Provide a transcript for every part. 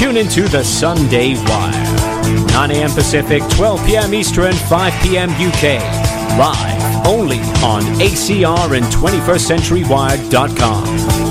Tune into the Sunday Wire. 9 a.m. Pacific, 12 p.m. Eastern, 5 p.m. UK. Live only on ACR and 21stCenturyWire.com.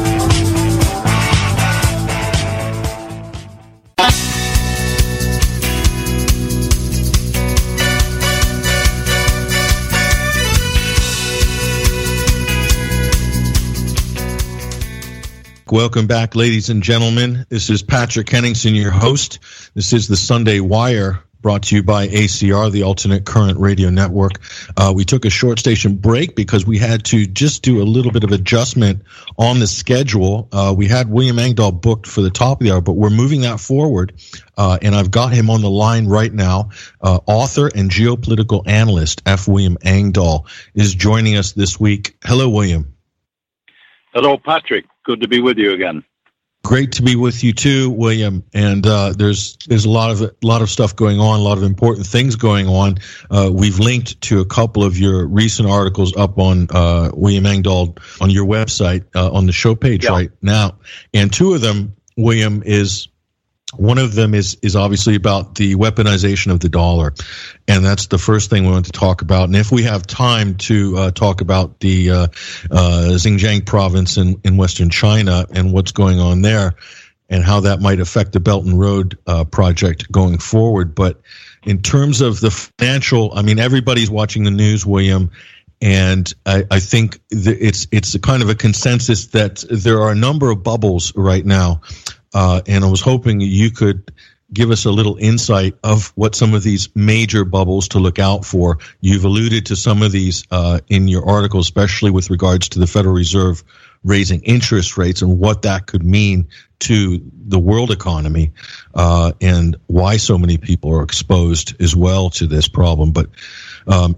Welcome back, ladies and gentlemen. This is Patrick Henningsen, your host. This is the Sunday Wire, brought to you by ACR, the Alternate Current Radio Network. We took a short station break because we had to just do a little bit of adjustment on the schedule. We had William Engdahl booked for the top of the hour, but we're moving that forward, and I've got him on the line right now. Author and geopolitical analyst F. William Engdahl is joining us this week. Hello, William. Hello, Patrick. Good to be with you again. Great to be with you too, William. And there's a lot of stuff going on, a lot of important things going on. We've linked to a couple of your recent articles up on William Engdahl on your website on the show page right now. And two of them, William, one of them is obviously about the weaponization of the dollar, and that's the first thing we want to talk about. And if we have time to talk about the Xinjiang province in Western China and what's going on there, and how that might affect the Belt and Road project going forward. But in terms of the financial, I mean, everybody's watching the news, William. And I think it's a kind of a consensus that there are a number of bubbles right now. And I was hoping you could give us a little insight of what some of these major bubbles to look out for. You've alluded to some of these in your article, especially with regards to the Federal Reserve raising interest rates and what that could mean to the world economy, and why so many people are exposed as well to this problem. But I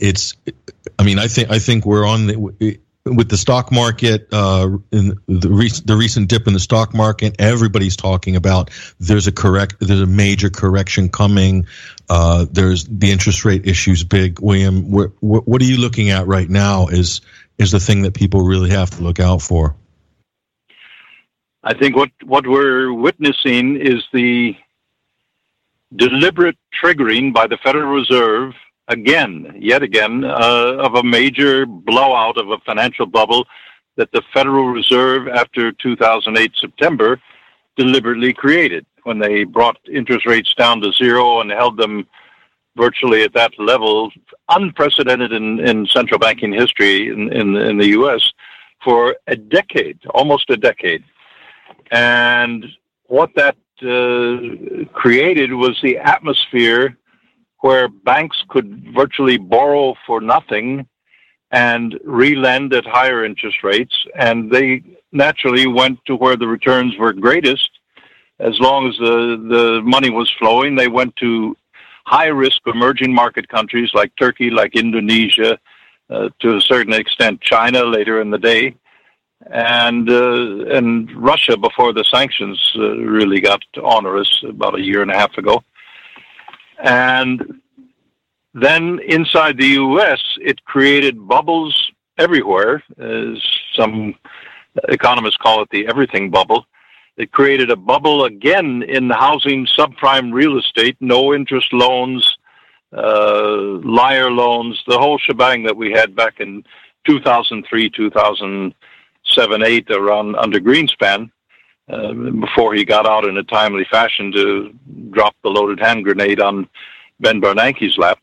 think we're on with the stock market, in the recent dip in the stock market. Everybody's talking about there's a major correction coming. There's the interest rate issues big. William, what are you looking at right now is the thing that people really have to look out for? I think what we're witnessing is the deliberate triggering by the Federal Reserve yet again, of a major blowout of a financial bubble that the Federal Reserve, after 2008 September, deliberately created when they brought interest rates down to zero and held them virtually at that level, unprecedented in central banking history in the U.S. for almost a decade. And what that created was the atmosphere where banks could virtually borrow for nothing and relend at higher interest rates. And they naturally went to where the returns were greatest. As long as the money was flowing, they went to high-risk emerging market countries like Turkey, like Indonesia, to a certain extent China later in the day, and Russia before the sanctions really got onerous about a year and a half ago. And then inside the U.S., it created bubbles everywhere, as some economists call it the everything bubble. It created a bubble again in housing, subprime real estate, no interest loans, liar loans, the whole shebang that we had back in 2003, 2007, 8 around under Greenspan, before he got out in a timely fashion to drop the loaded hand grenade on Ben Bernanke's lap.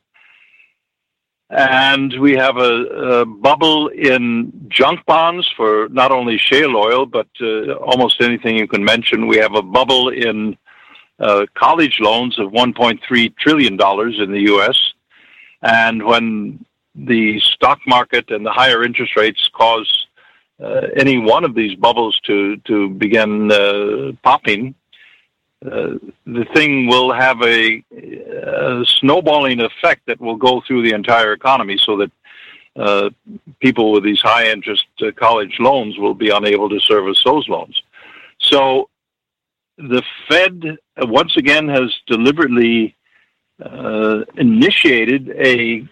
And we have a bubble in junk bonds for not only shale oil, but almost anything you can mention. We have a bubble in college loans of $1.3 trillion in the U.S. And when the stock market and the higher interest rates cause any one of these bubbles to begin popping, the thing will have a snowballing effect that will go through the entire economy, so that people with these high interest college loans will be unable to service those loans. So the Fed once again has deliberately initiated a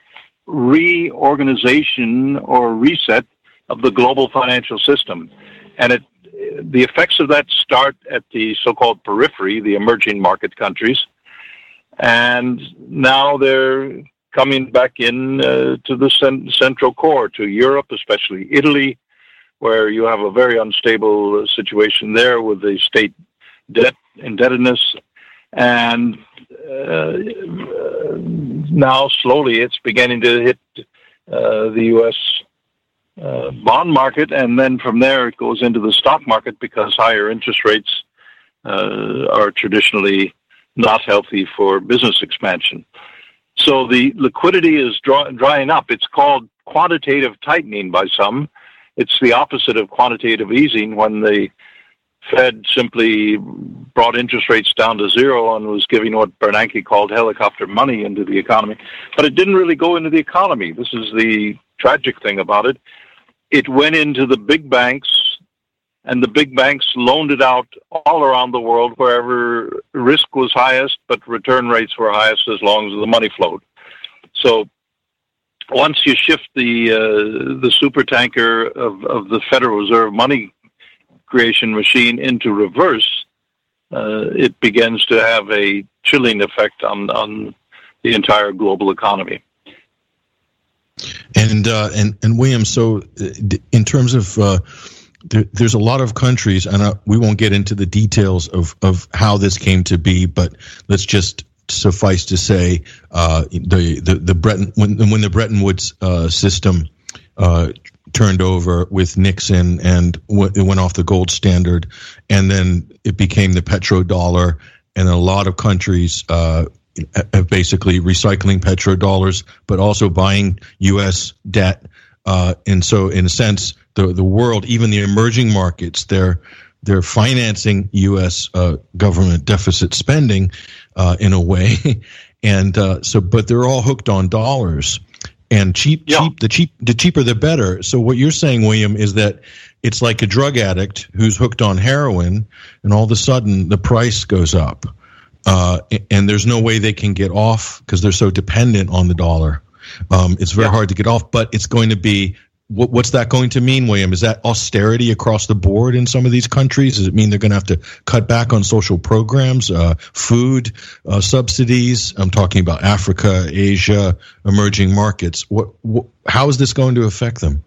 reorganization or reset of the global financial system. And the effects of that start at the so-called periphery, the emerging market countries, and now they're coming back in to the central core, to Europe, especially Italy, where you have a very unstable situation there with the state debt indebtedness. And now slowly it's beginning to hit the U.S. Bond market, and then from there it goes into the stock market because higher interest rates are traditionally not healthy for business expansion. So the liquidity is drying up. It's called quantitative tightening by some. It's the opposite of quantitative easing, when the Fed simply brought interest rates down to zero and was giving what Bernanke called helicopter money into the economy. But it didn't really go into the economy. This is the tragic thing about it. It went into the big banks, and the big banks loaned it out all around the world wherever risk was highest, but return rates were highest as long as the money flowed. So once you shift the supertanker of the Federal Reserve money creation machine into reverse, it begins to have a chilling effect on the entire global economy. And William, so in terms of there's a lot of countries, and we won't get into the details of how this came to be, but let's just suffice to say the Bretton when the Bretton Woods system turned over with Nixon, and it went off the gold standard, and then it became the petrodollar, and a lot of countries basically recycling petrodollars, but also buying U.S. debt. And so, in a sense, the world, even the emerging markets, they're financing U.S. Government deficit spending in a way, and but they're all hooked on dollars, and the cheaper the better. So what you're saying, William, is that it's like a drug addict who's hooked on heroin, and all of a sudden the price goes up. And there's no way they can get off because they're so dependent on the dollar. It's very hard to get off, but it's going to be, what's that going to mean, William? Is that austerity across the board in some of these countries? Does it mean they're going to have to cut back on social programs, food subsidies? I'm talking about Africa, Asia, emerging markets. How is this going to affect them?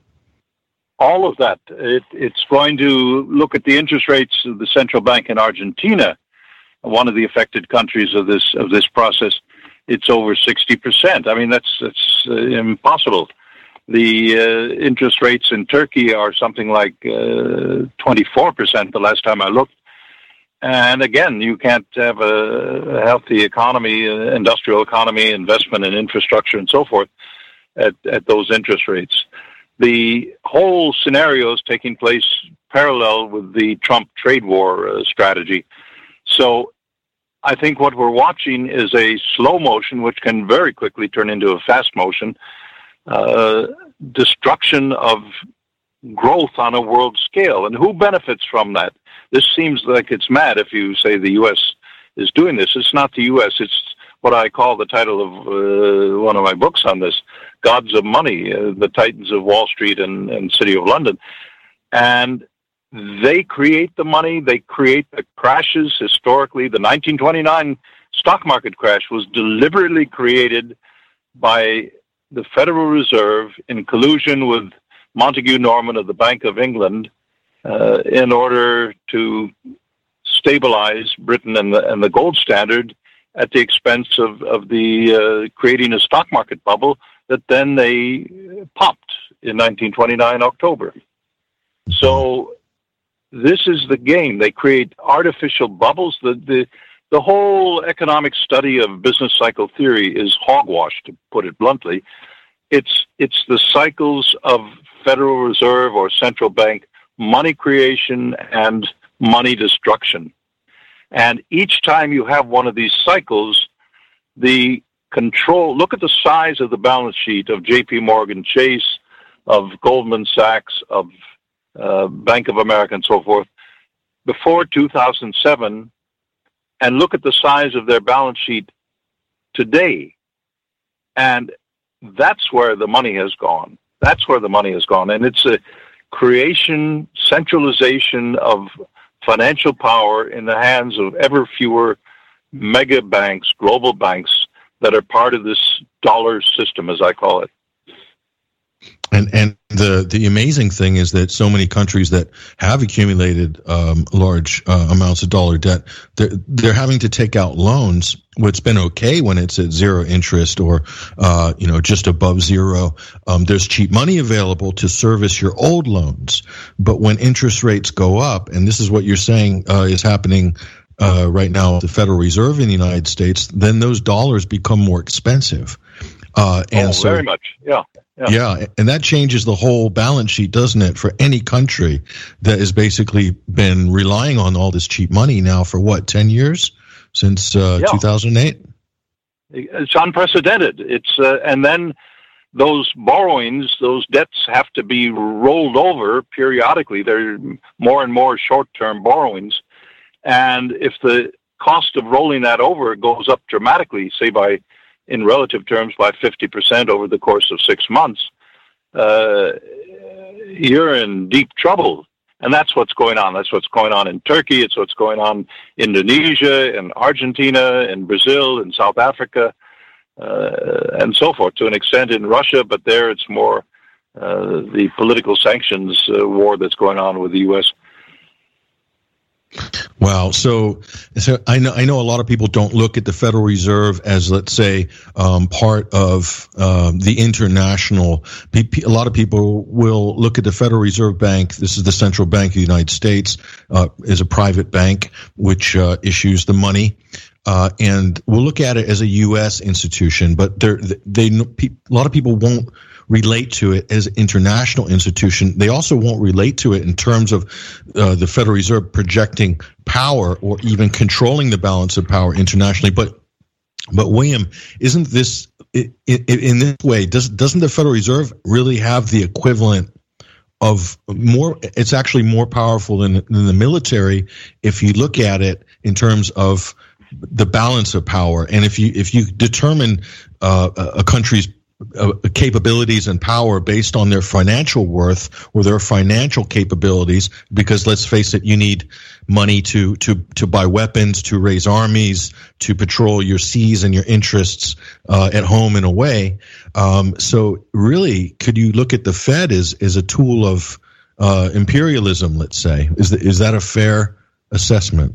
All of that. It's going to look at the interest rates of the central bank in Argentina, one of the affected countries of this process. It's over 60%. I mean, that's impossible. The interest rates in Turkey are something like 24% the last time I looked. And again, you can't have a healthy economy, industrial economy, investment in infrastructure and so forth at those interest rates. The whole scenario is taking place parallel with the Trump trade war strategy. So I think what we're watching is a slow motion, which can very quickly turn into a fast motion, destruction of growth on a world scale. And who benefits from that? This seems like it's mad if you say the U.S. is doing this. It's not the U.S. It's what I call the title of one of my books on this, Gods of Money, the Titans of Wall Street and City of London. And they create the money. They create the crashes. Historically, the 1929 stock market crash was deliberately created by the Federal Reserve in collusion with Montague Norman of the Bank of England in order to stabilize Britain and the gold standard at the expense of the creating a stock market bubble that then they popped in 1929 October. So this is the game. They create artificial bubbles. The whole economic study of business cycle theory is hogwash, to put it bluntly. It's the cycles of Federal Reserve or central bank money creation and money destruction. And each time you have one of these cycles, the control, look at the size of the balance sheet of J.P. Morgan Chase, of Goldman Sachs, of Bank of America and so forth, before 2007, and look at the size of their balance sheet today. And that's where the money has gone. That's where the money has gone. And it's a creation, centralization of financial power in the hands of ever fewer mega banks, global banks, that are part of this dollar system, as I call it. And the amazing thing is that so many countries that have accumulated large amounts of dollar debt, they're having to take out loans. What's been okay when it's at zero interest or just above zero. There's cheap money available to service your old loans, but when interest rates go up, and this is what you're saying is happening right now at the Federal Reserve in the United States, then those dollars become more expensive. Very much, yeah. Yeah, and that changes the whole balance sheet, doesn't it, for any country that has basically been relying on all this cheap money now for, 10 years? Since 2008? It's unprecedented. And then those borrowings, those debts have to be rolled over periodically. They're more and more short-term borrowings. And if the cost of rolling that over goes up dramatically, say in relative terms by 50% over the course of 6 months, you're in deep trouble. And that's what's going on. That's what's going on in Turkey. It's what's going on in Indonesia and Argentina and Brazil and South Africa and so forth, to an extent in Russia, but there it's more the political sanctions war that's going on with the U.S. Wow. So I know a lot of people don't look at the Federal Reserve as, let's say, part of the international. A lot of people will look at the Federal Reserve Bank. This is the central bank of the United States, is a private bank which issues the money. And we'll look at it as a U.S. institution, but a lot of people won't relate to it as an international institution. They also won't relate to it in terms of the Federal Reserve projecting power or even controlling the balance of power internationally. But William, isn't this in this way? Doesn't the Federal Reserve really have the equivalent of more? It's actually more powerful than the military if you look at it in terms of the balance of power. And if you determine a country's capabilities and power based on their financial worth or their financial capabilities, because let's face it, you need money to buy weapons, to raise armies, to patrol your seas and your interests at home and away. So really, could you look at the Fed as a tool of imperialism, let's say? Is that a fair assessment?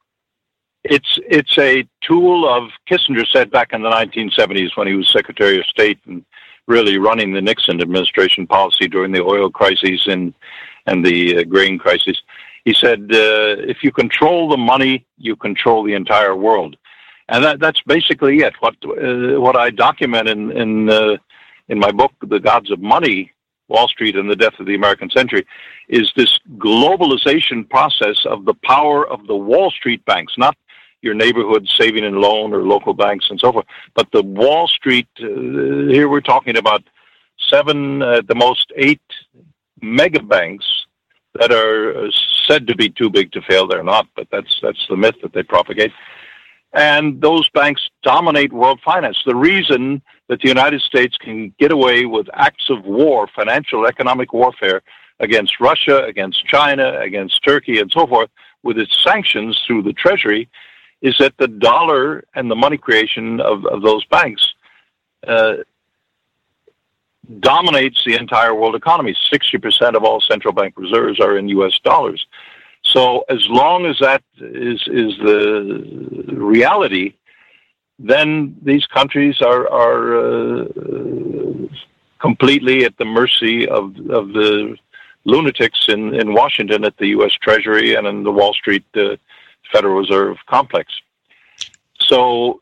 It's a tool of, Kissinger said back in the 1970s when he was Secretary of State and really running the Nixon administration policy during the oil crises and the grain crisis. He said, if you control the money, you control the entire world. And that's basically it. What I document in my book, The Gods of Money, Wall Street and the Death of the American Century, is this globalization process of the power of the Wall Street banks, not your neighborhood saving and loan or local banks and so forth, but the Wall Street, here we're talking about 7, at the most 8 mega banks that are said to be too big to fail. They're not, but that's the myth that they propagate. And those banks dominate world finance. The reason that the United States can get away with acts of war, financial, economic warfare against Russia, against China, against Turkey, and so forth, with its sanctions through the Treasury, is that the dollar and the money creation of those banks dominates the entire world economy. 60% of all central bank reserves are in U.S. dollars. So as long as that is the reality, then these countries are completely at the mercy of the lunatics in Washington at the U.S. Treasury and in the Wall Street Federal Reserve complex. So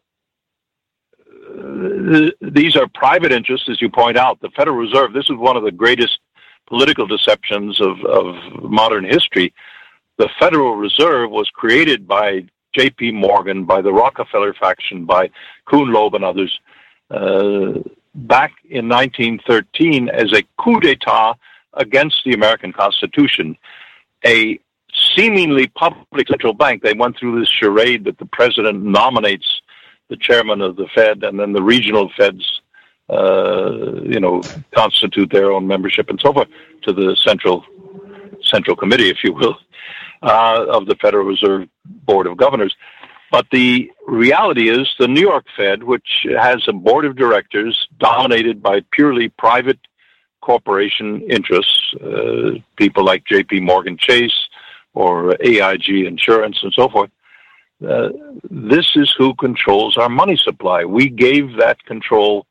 these are private interests, as you point out. The Federal Reserve, this is one of the greatest political deceptions of modern history. The Federal Reserve was created by J.P. Morgan, by the Rockefeller faction, by Kuhn, Loeb, and others back in 1913 as a coup d'etat against the American Constitution. A seemingly public central bank. They went through this charade that the president nominates the chairman of the Fed, and then the regional Feds, constitute their own membership and so forth to the central Central Committee, if you will, of the Federal Reserve Board of Governors. But the reality is the New York Fed, which has a board of directors dominated by purely private corporation interests, people like J.P. Morgan Chase or AIG Insurance and so forth, this is who controls our money supply. We gave that control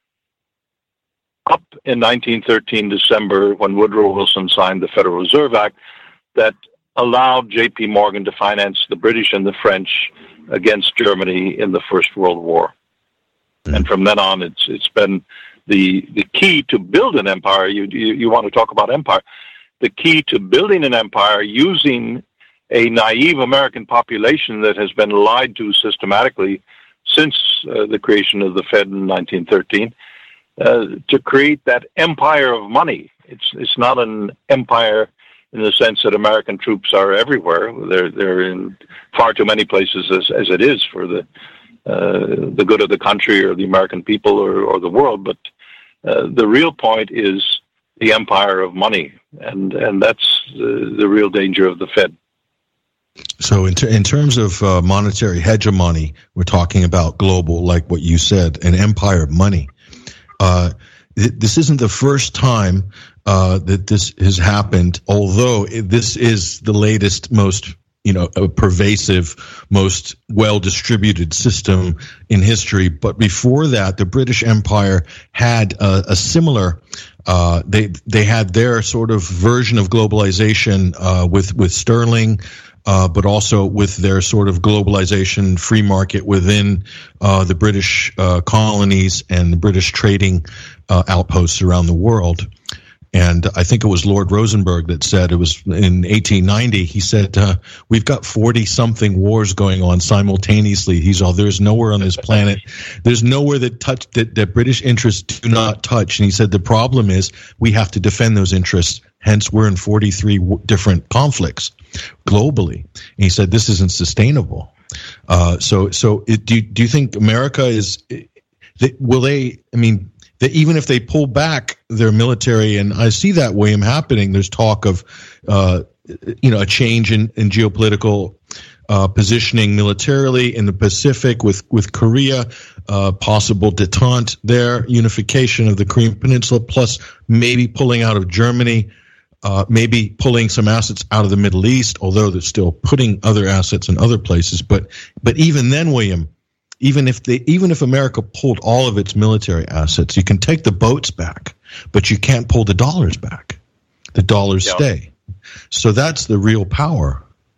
up in 1913 December when Woodrow Wilson signed the Federal Reserve Act that allowed J.P. Morgan to finance the British and the French against Germany in the First World War. And from then on, it's been the key to build an empire. You want to talk about empire. The key to building an empire using a naive American population that has been lied to systematically since the creation of the Fed in 1913 to create that empire of money. It's not an empire in the sense that American troops are everywhere. They're in far too many places as it is for the good of the country or the American people or the world. But the real point is the empire of money, and that's the real danger of the Fed. So in terms of monetary hegemony, we're talking about global, like what you said, an empire of money. This isn't the first time that this has happened, although this is the latest, most pervasive, most well-distributed system in history. But before that, the British Empire had a similar. They had their sort of version of globalization with sterling. But also with their sort of globalization free market within the British colonies and the British trading outposts around the world. And I think it was Lord Rosenberg that said, it was in 1890, he said, we've got 40-something wars going on simultaneously. There's nowhere on this planet, there's nowhere that British interests do not touch. And he said, the problem is we have to defend those interests. Hence, we're in 43 different conflicts globally. And he said, this isn't sustainable. Do you think America that even if they pull back their military, and I see that, William, happening, there's talk of, a change in geopolitical positioning militarily in the Pacific with Korea, possible detente there, unification of the Korean Peninsula, plus maybe pulling out of Germany, maybe pulling some assets out of the Middle East, although they're still putting other assets in other places. But even then, William, even if America pulled all of its military assets, you can take the boats back, but you can't pull the dollars back. The dollars stay. So that's the real power.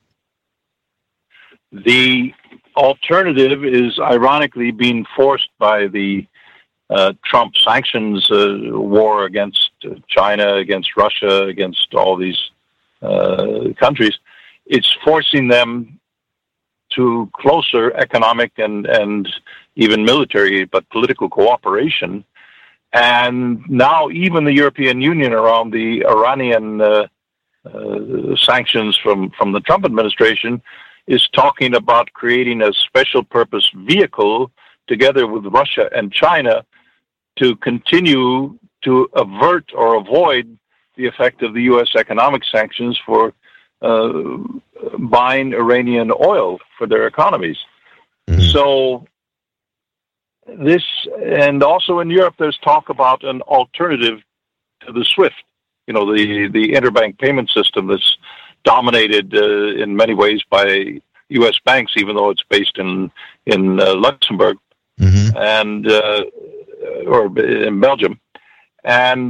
The alternative is ironically being forced by the Trump sanctions war against China, against Russia, against all these countries. It's forcing them to closer economic and even military, but political cooperation. And now even the European Union around the Iranian sanctions from the Trump administration is talking about creating a special purpose vehicle together with Russia and China to continue to avert or avoid the effect of the U.S. economic sanctions for buying Iranian oil for their economies. Mm-hmm. So this, and also in Europe, there's talk about an alternative to the SWIFT, the interbank payment system that's dominated in many ways by U.S. banks, even though it's based in Luxembourg, mm-hmm. and or in Belgium, and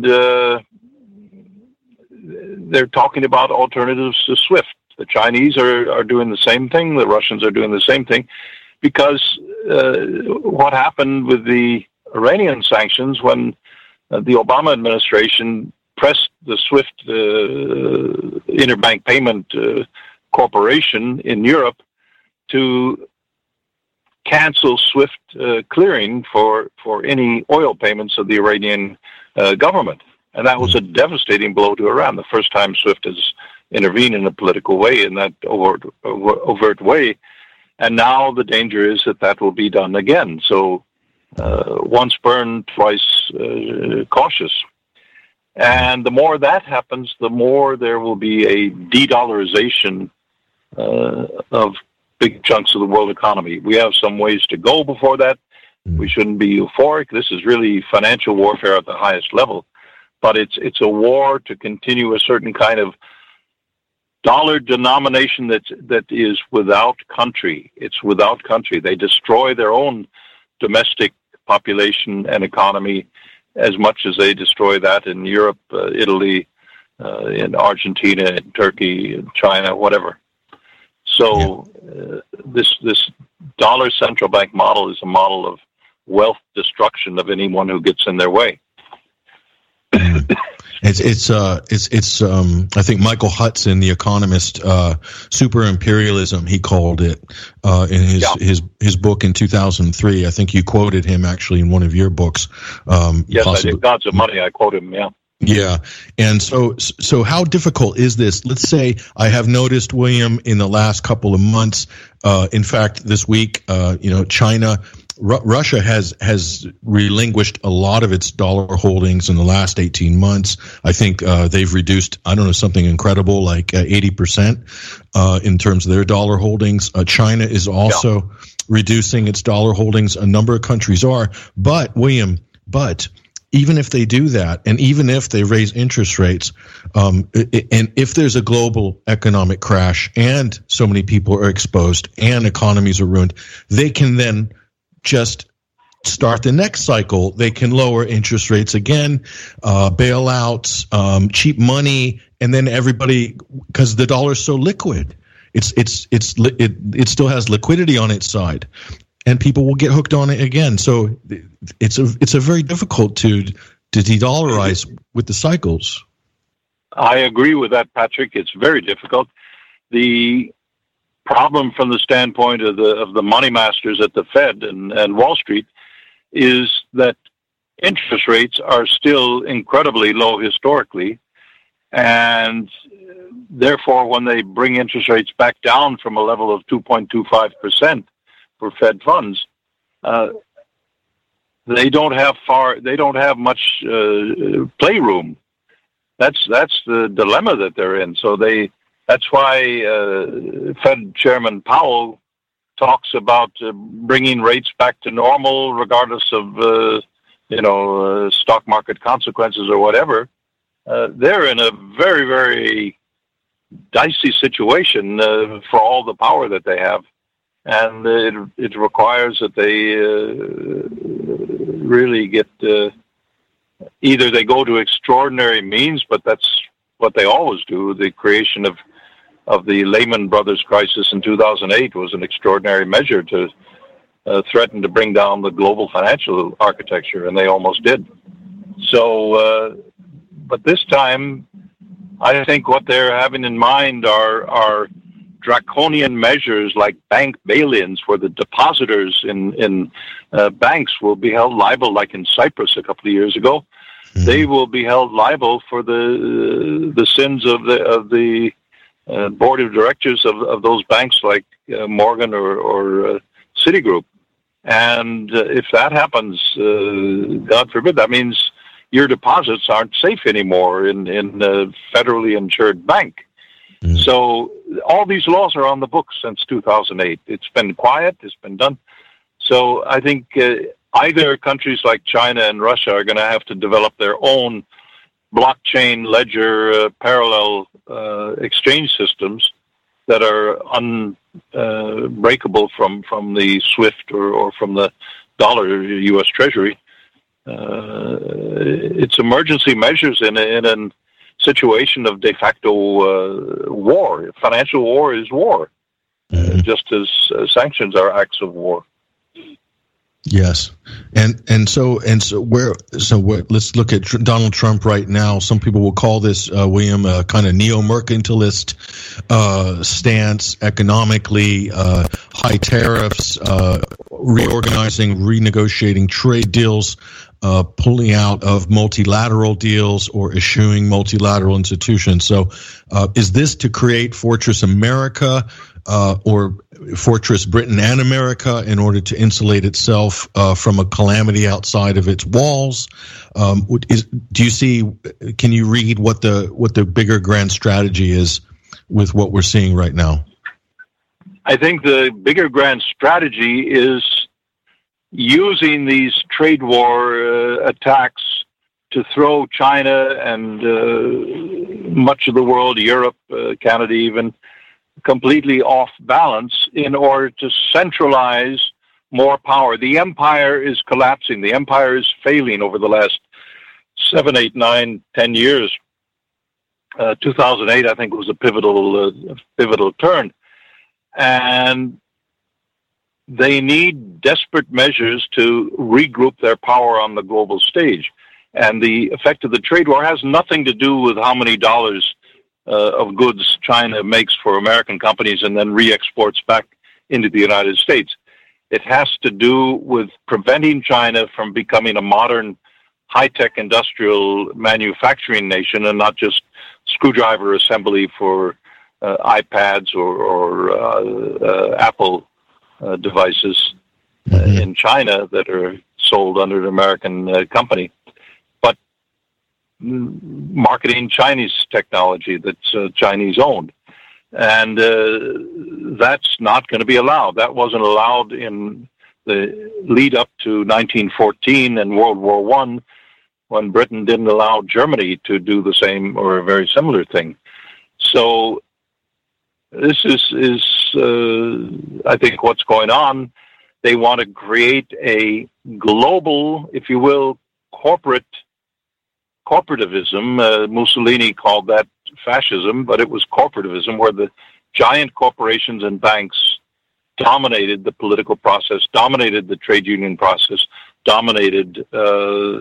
they're talking about alternatives to SWIFT. The Chinese are doing the same thing. The Russians are doing the same thing, because what happened with the Iranian sanctions when the Obama administration pressed the SWIFT interbank payment corporation in Europe to cancel SWIFT clearing for any oil payments of the Iranian government. And that was a devastating blow to Iran, the first time SWIFT has intervened in a political way, in that overt way. And now the danger is that will be done again. So once burned, twice cautious. And the more that happens, the more there will be a de-dollarization of big chunks of the world economy. We have some ways to go before that. We shouldn't be euphoric. This is really financial warfare at the highest level. But it's a war to continue a certain kind of dollar denomination that is without country. It's without country. They destroy their own domestic population and economy as much as they destroy that in Europe, Italy, in Argentina, in Turkey, in China, whatever. So this dollar central bank model is a model of wealth destruction of anyone who gets in their way. It's I think Michael Hudson, the economist, super imperialism, he called it in his book in 2003. I think you quoted him actually in one of your books. Yes, possibly. I did. Gods of Money. I quote him. Yeah. Yeah. And so how difficult is this? Let's say I have noticed, William, in the last couple of months, in fact, this week, China, Russia has relinquished a lot of its dollar holdings in the last 18 months. I think they've reduced, something incredible like 80% in terms of their dollar holdings. China is also reducing its dollar holdings. A number of countries are. But, William, even if they do that, and even if they raise interest rates, and if there's a global economic crash and so many people are exposed and economies are ruined, they can then just start the next cycle. They can lower interest rates again, bailouts, cheap money, and then everybody, because the dollar is so liquid, it still has liquidity on its side, and people will get hooked on it again. So it's a very difficult to de-dollarize with the cycles. I agree with that, Patrick. It's very difficult. The problem from the standpoint of the money masters at the Fed and Wall Street is that interest rates are still incredibly low historically, and therefore when they bring interest rates back down from a level of 2.25% for Fed funds, they don't have much playroom. That's the dilemma that they're in. So that's why Fed Chairman Powell talks about bringing rates back to normal, regardless of stock market consequences or whatever. They're in a very, very dicey situation for all the power that they have, and it requires that they really get either they go to extraordinary means, but that's what they always do. The creation of the Lehman Brothers crisis in 2008 was an extraordinary measure to threaten to bring down the global financial architecture, and they almost did. So, but this time, I think what they're having in mind are draconian measures like bank bail-ins, where the depositors in banks will be held liable, like in Cyprus a couple of years ago. Mm-hmm. They will be held liable for the sins of the board of directors of those banks like Morgan or Citigroup. And if that happens, God forbid, that means your deposits aren't safe anymore in a federally insured bank. Mm. So all these laws are on the books since 2008. It's been quiet. It's been done. So I think either countries like China and Russia are going to have to develop their own blockchain ledger parallel exchange systems that are unbreakable from the SWIFT or from the dollar U.S. Treasury. It's emergency measures in a situation of de facto war. Financial war is war, just as sanctions are acts of war. Yes, and so let's look at Donald Trump right now. Some people will call this, William, a kind of neo-mercantilist stance economically, high high tariffs, reorganizing, renegotiating trade deals, pulling out of multilateral deals or eschewing multilateral institutions. So is this to create Fortress America or Fortress Britain and America in order to insulate itself from a calamity outside of its walls? Do you see, can you read what the bigger grand strategy is with what we're seeing right now? I think the bigger grand strategy is using these trade war attacks to throw China and much of the world, Europe, Canada even, completely off balance in order to centralize more power. The empire is collapsing. The empire is failing over the last 7, 8, 9, 10 years. 2008, I think, was a pivotal turn. And they need desperate measures to regroup their power on the global stage. And the effect of the trade war has nothing to do with how many dollars of goods China makes for American companies and then re-exports back into the United States. It has to do with preventing China from becoming a modern, high-tech industrial manufacturing nation and not just screwdriver assembly for iPads or Apple devices in China that are sold under an American company, but marketing Chinese technology that's Chinese owned. And that's not going to be allowed. That wasn't allowed in the lead up to 1914 and World War I, when Britain didn't allow Germany to do the same or a very similar thing. So this is I think, what's going on. They want to create a global, if you will, corporativism. Mussolini called that fascism, but it was corporativism, where the giant corporations and banks dominated the political process, dominated the trade union process, dominated the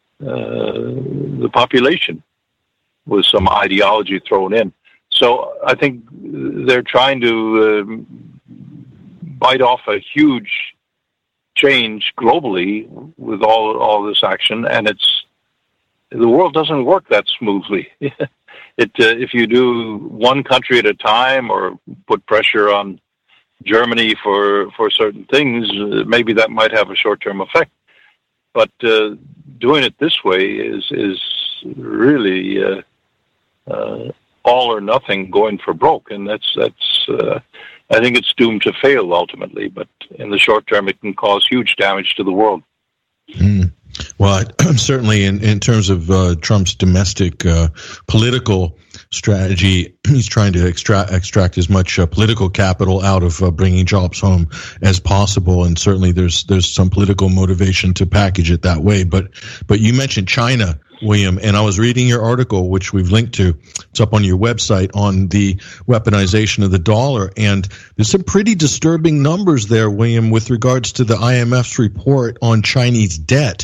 population with some ideology thrown in. So I think they're trying to bite off a huge change globally with all this action, and the world doesn't work that smoothly. If you do one country at a time or put pressure on Germany for certain things, maybe that might have a short-term effect. But doing it this way is really all or nothing, going for broke, and that's I think it's doomed to fail ultimately. But in the short term, it can cause huge damage to the world. Well, certainly in terms of Trump's domestic political strategy, he's trying to extract as much political capital out of bringing jobs home as possible, and certainly there's some political motivation to package it that way. But you mentioned China, William, and I was reading your article, which we've linked to. It's up on your website, on the weaponization of the dollar, and there's some pretty disturbing numbers there, William, with regards to the IMF's report on Chinese debt.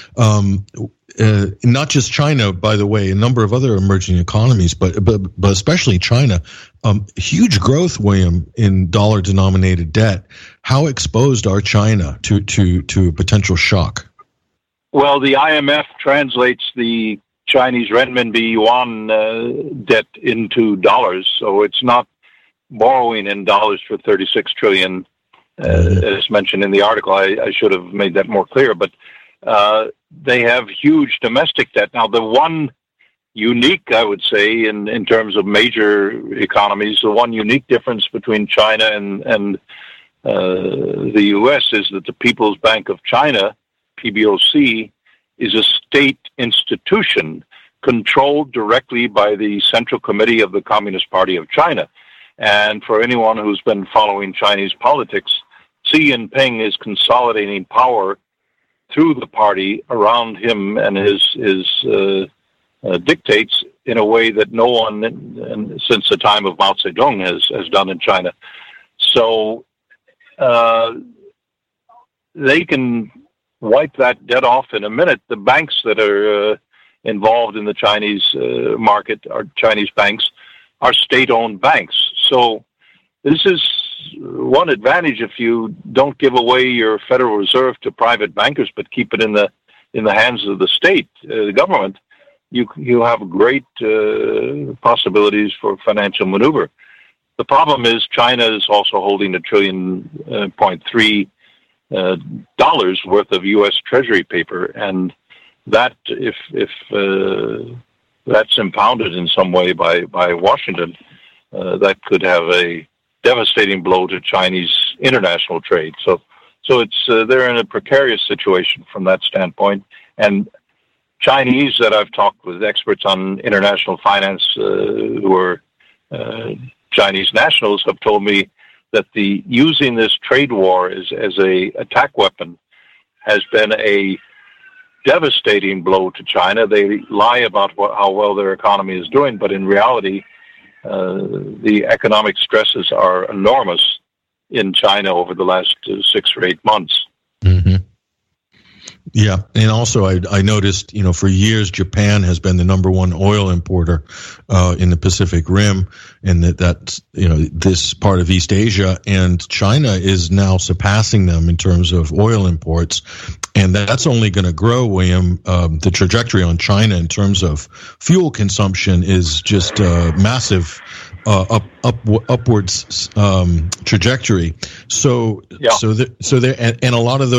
Not just China, by the way, a number of other emerging economies, but especially China. Huge growth, William, in dollar-denominated debt. How exposed are China to a potential shock? Well, the IMF translates the Chinese renminbi yuan debt into dollars, so it's not borrowing in dollars for $36 trillion, as mentioned in the article. I should have made that more clear, but they have huge domestic debt. Now, the one unique, I would say, in terms of major economies, the one unique difference between China and the U.S. is that the People's Bank of China, PBOC, is a state institution controlled directly by the Central Committee of the Communist Party of China. And for anyone who's been following Chinese politics, Xi Jinping is consolidating power through the party around him and his dictates in a way that no one since the time of Mao Zedong has done in China. So they can wipe that debt off in a minute. The banks that are involved in the Chinese market, are Chinese banks, are state-owned banks. So this is one advantage if you don't give away your Federal Reserve to private bankers, but keep it in the hands of the state, the government. You have great possibilities for financial maneuver. The problem is China is also holding $1.3 trillion worth of U.S. Treasury paper, and that if that's impounded in some way by Washington, that could have a devastating blow to Chinese international trade. So it's they're in a precarious situation from that standpoint. And Chinese that I've talked with, experts on international finance who are Chinese nationals, have told me that using this trade war as a attack weapon has been a devastating blow to China. They lie about how well their economy is doing, but in reality, the economic stresses are enormous in China over the last 6 or 8 months. Mm-hmm. Yeah, and also I noticed, for years Japan has been the number one oil importer in the Pacific Rim, and that's this part of East Asia, and China is now surpassing them in terms of oil imports, and that's only going to grow, William. The trajectory on China in terms of fuel consumption is just massive. Upwards trajectory. So there, and a lot of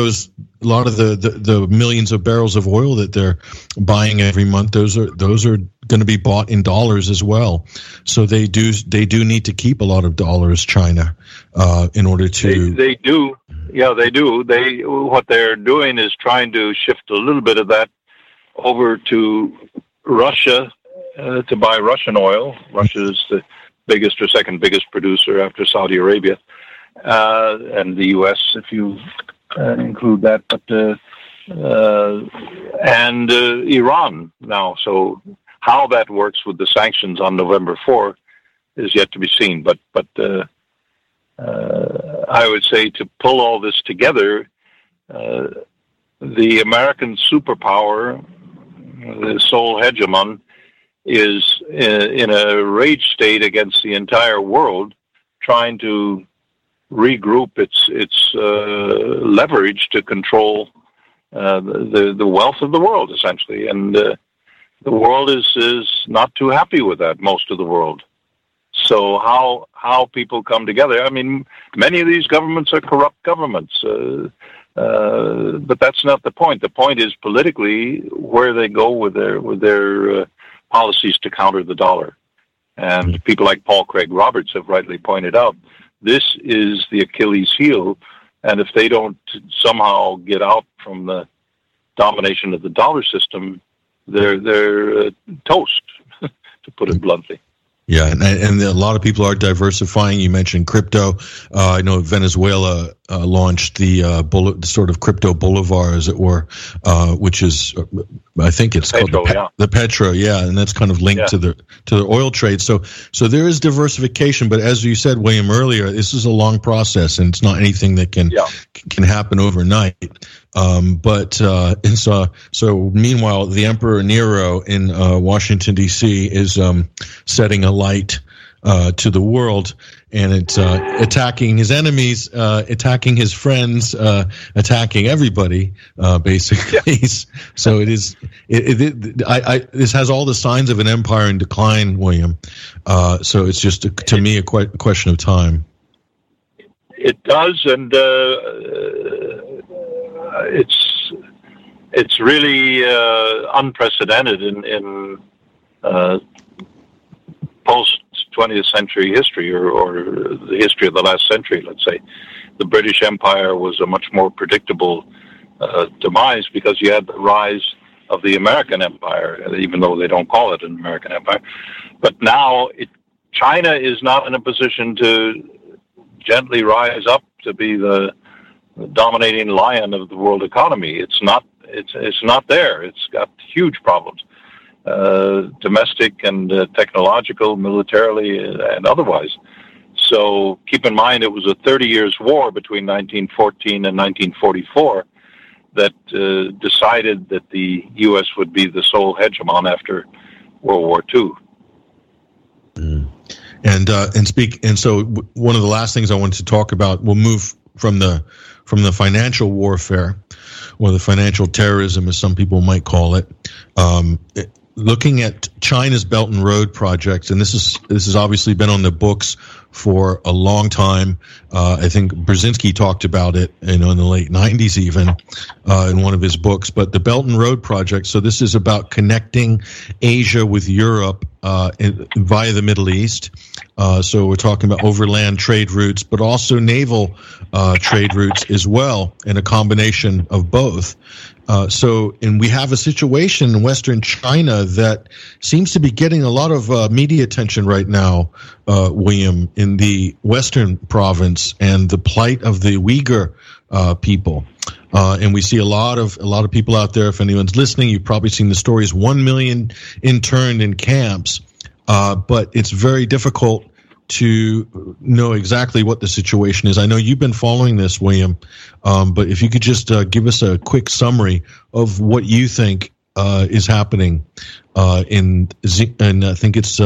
the millions of barrels of oil that they're buying every month, those are going to be bought in dollars as well. So they do need to keep a lot of dollars, China, in order to. They do. Yeah, they do. What they're doing is trying to shift a little bit of that over to Russia to buy Russian oil. Russia is the biggest or second biggest producer after Saudi Arabia, and the U.S. if you include that, but and Iran now. So how that works with the sanctions on November 4 is yet to be seen. But I would say to pull all this together, the American superpower, the sole hegemon, is in a rage state against the entire world, trying to regroup its leverage to control the wealth of the world, essentially. And the world is not too happy with that, most of the world. So how people come together? I mean, many of these governments are corrupt governments, but that's not the point. The point is politically where they go with their policies to counter the dollar. And people like Paul Craig Roberts have rightly pointed out, this is the Achilles heel, and if they don't somehow get out from the domination of the dollar system, they're toast, to put it bluntly. Yeah, and a lot of people are diversifying. You mentioned crypto. I know Venezuela launched the sort of crypto bolivar, as it were, which is, I think it's Petro, called the Petro, and that's kind of linked to the oil trade. So there is diversification, but as you said, William, earlier, this is a long process, and it's not anything that can happen overnight. So meanwhile, the Emperor Nero in Washington D.C. is setting a light to the world, and it's attacking his enemies, attacking his friends, attacking everybody, basically. Yeah. So it is. This has all the signs of an empire in decline, William. So it's just to me a question of time. It does, and it's really unprecedented in post 20th century history, or the history of the last century. Let's say the British Empire was a much more predictable demise because you had the rise of the American Empire, even though they don't call it an American Empire. But now China is not in a position to gently rise up to be the dominating lion of the world economy. It's not there. It's got huge problems, domestic and technological, militarily, and otherwise. So keep in mind, it was a 30 years war between 1914 and 1944 that decided that the U.S. would be the sole hegemon after World War II. And so one of the last things I wanted to talk about, we'll move from the financial warfare, or the financial terrorism, as some people might call it, looking at China's Belt and Road projects, and this has obviously been on the books for a long time. I think Brzezinski talked about it, in the late 90s even, in one of his books. But the Belt and Road project, so this is about connecting Asia with Europe via the Middle East. So we're talking about overland trade routes, but also naval trade routes as well, and a combination of both. And we have a situation in Western China that seems to be getting a lot of media attention right now, William, in the Western province, and the plight of the Uyghur people. And we see a lot of people out there. If anyone's listening, you've probably seen the stories. 1 million interned in camps, but it's very difficult to know exactly what the situation is. I know you've been following this, William, but if you could just give us a quick summary of what you think is happening in I think it's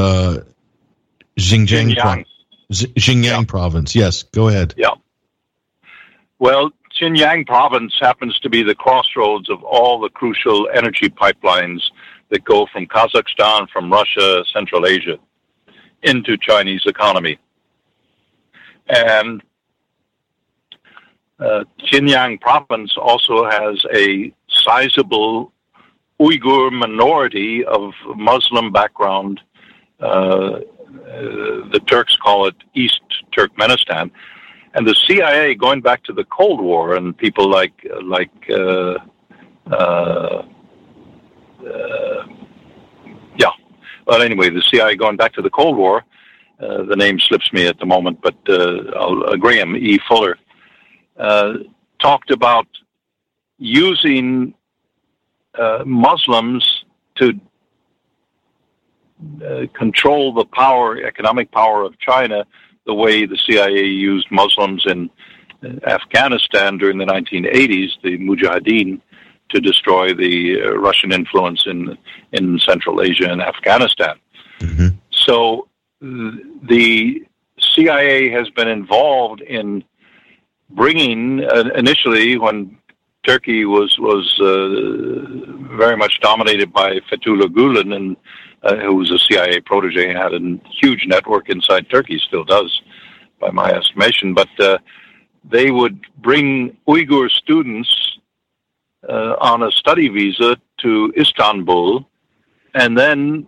Xinjiang province. Yes, go ahead. Yeah. Well, Xinjiang province happens to be the crossroads of all the crucial energy pipelines that go from Kazakhstan, from Russia, Central Asia, into Chinese economy. And Xinjiang province also has a sizable Uyghur minority of Muslim background. The Turks call it East Turkmenistan. And the CIA, going back to the Cold War, and people But anyway, the CIA, going back to the Cold War, the name slips me at the moment, but Graham E. Fuller talked about using Muslims to control the economic power of China, the way the CIA used Muslims in Afghanistan during the 1980s, the Mujahideen, to destroy the Russian influence in Central Asia and Afghanistan. Mm-hmm. So the CIA has been involved in bringing, initially when Turkey was very much dominated by Fethullah Gulen, and who was a CIA protege and had a huge network inside Turkey, still does, by my estimation. But they would bring Uyghur students on a study visa to Istanbul, and then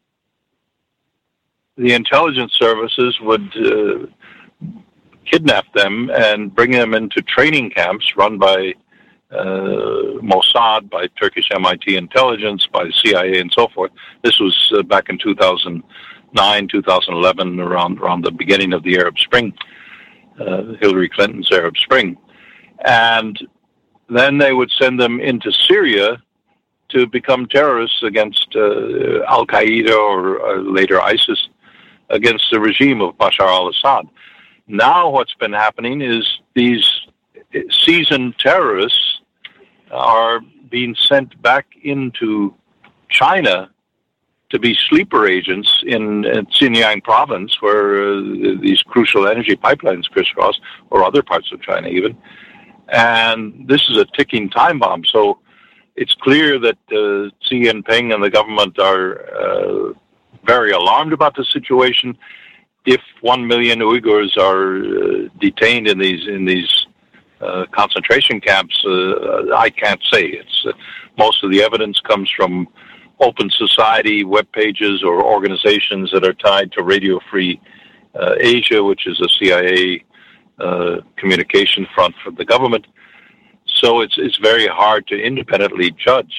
the intelligence services would kidnap them and bring them into training camps run by Mossad, by Turkish MIT intelligence, by CIA, and so forth. This was back in 2009, 2011, around the beginning of the Arab Spring, Hillary Clinton's Arab Spring. And then they would send them into Syria to become terrorists against Al-Qaeda or later ISIS, against the regime of Bashar al-Assad. Now what's been happening is these seasoned terrorists are being sent back into China to be sleeper agents in Xinjiang province, where these crucial energy pipelines crisscross, or other parts of China even. And this is a ticking time bomb. So it's clear that Xi Jinping and the government are very alarmed about the situation. If 1 million Uyghurs are detained in these concentration camps, I can't say. It's most of the evidence comes from open society web pages or organizations that are tied to Radio Free Asia, which is a CIA communication front for the government. So it's very hard to independently judge.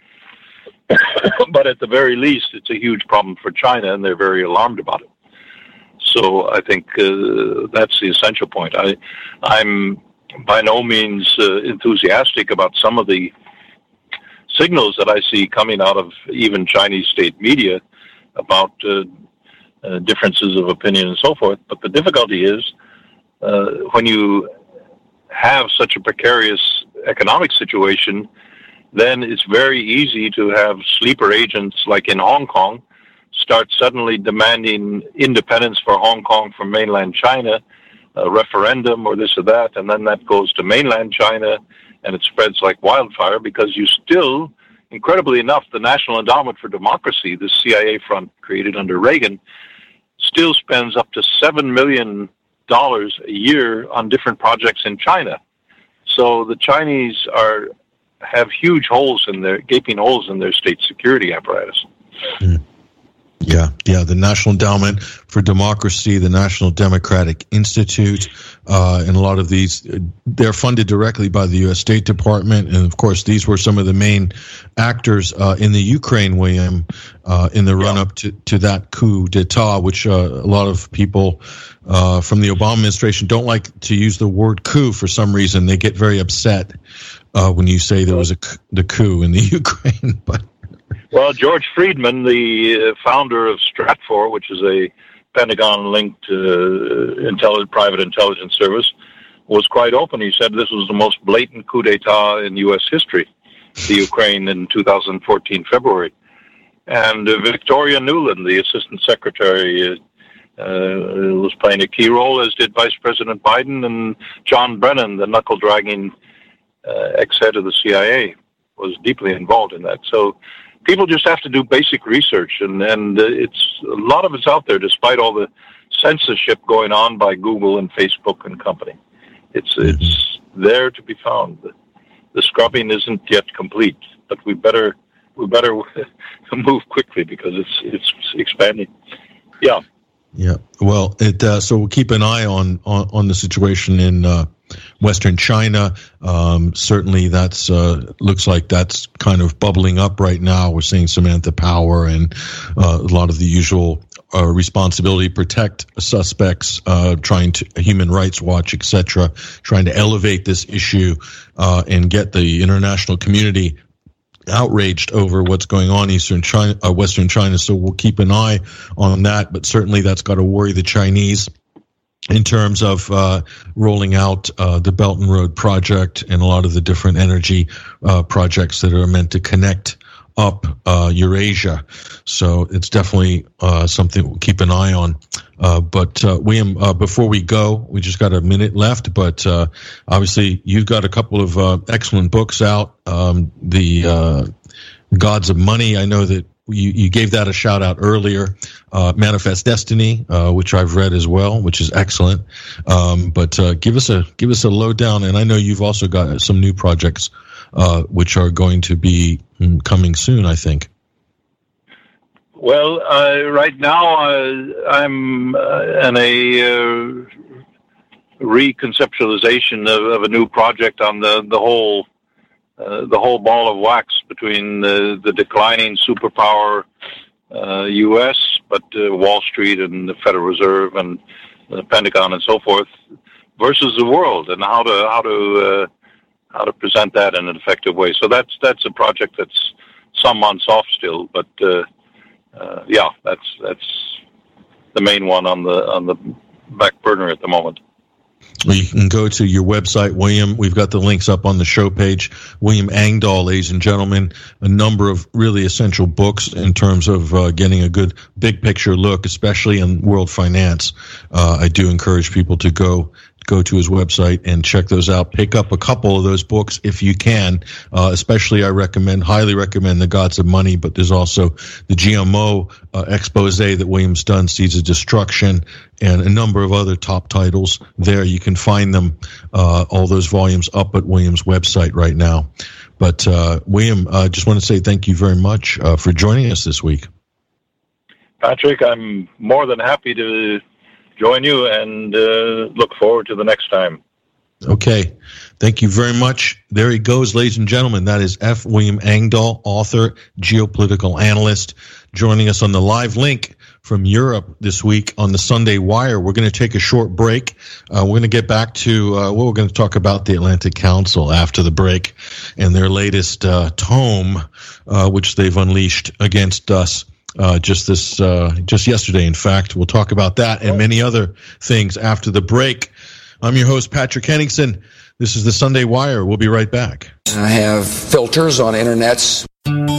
But at the very least, it's a huge problem for China, and they're very alarmed about it. So I think that's the essential point. I'm by no means enthusiastic about some of the signals that I see coming out of even Chinese state media about differences of opinion and so forth. But the difficulty is when you have such a precarious economic situation, then it's very easy to have sleeper agents like in Hong Kong start suddenly demanding independence for Hong Kong from mainland China, a referendum or this or that, and then that goes to mainland China, and it spreads like wildfire because you still, incredibly enough, the National Endowment for Democracy, the CIA front created under Reagan, still spends up to $7 million a year on different projects in China. So the Chinese have huge gaping holes in their state security apparatus. Mm. Yeah. The National Endowment for Democracy, the National Democratic Institute, and a lot of these, they're funded directly by the U.S. State Department. And, of course, these were some of the main actors in the Ukraine, William, in the run-up to that coup d'etat, which a lot of people from the Obama administration don't like to use the word coup for some reason. They get very upset when you say there was the coup in the Ukraine, but... Well, George Friedman, the founder of Stratfor, which is a Pentagon-linked private intelligence service, was quite open. He said this was the most blatant coup d'etat in U.S. history, the Ukraine in 2014 February. And Victoria Nuland, the assistant secretary, was playing a key role, as did Vice President Biden, and John Brennan, the knuckle-dragging ex-head of the CIA, was deeply involved in that. So people just have to do basic research, and it's a lot of it's out there, despite all the censorship going on by Google and Facebook and company. It's there to be found. The scrubbing isn't yet complete, but we better move quickly because it's expanding. Yeah. Yeah. Well, so we'll keep an eye on the situation in Western China. Certainly, that's looks like that's kind of bubbling up right now. We're seeing Samantha Power and a lot of the usual responsibility protect suspects, trying to Human Rights Watch, etc., trying to elevate this issue and get the international community outraged over what's going on in Western China. So we'll keep an eye on that. But certainly, that's got to worry the Chinese in terms of rolling out the Belt and Road project and a lot of the different energy projects that are meant to connect up Eurasia. So it's definitely something we'll keep an eye on. But William, before we go, we just got a minute left, but obviously you've got a couple of excellent books out. The Gods of Money, I know that you gave that a shout out earlier. Manifest Destiny, which I've read as well, which is excellent. But give us a lowdown, and I know you've also got some new projects which are going to be coming soon, I think. Well, right now I'm in a reconceptualization of a new project on the whole ball of wax between the declining superpower U.S., but Wall Street and the Federal Reserve and the Pentagon and so forth, versus the world, and how to present that in an effective way. So that's a project that's some months off still, but that's the main one on the back burner at the moment. Well, you can go to your website, William. We've got the links up on the show page. William Engdahl, ladies and gentlemen, a number of really essential books in terms of getting a good big picture look, especially in world finance. I do encourage people to go to his website and check those out. Pick up a couple of those books if you can. Especially, I highly recommend The Gods of Money, but there's also the GMO expose that William's done, Seeds of Destruction, and a number of other top titles there. You can find them, all those volumes, up at William's website right now. But William, I just want to say thank you very much for joining us this week. Patrick, I'm more than happy to join you and look forward to the next time. Okay. Thank you very much. There he goes, ladies and gentlemen. That is F. William Engdahl, author, geopolitical analyst, joining us on the live link from Europe this week on the Sunday Wire. We're going to take a short break. We're going to get back to we're going to talk about the Atlantic Council after the break and their latest tome, which they've unleashed against us. Just yesterday, in fact. We'll talk about that and many other things after the break. I'm your host, Patrick Henningsen. This is the Sunday Wire. We'll be right back. I have filters on internets.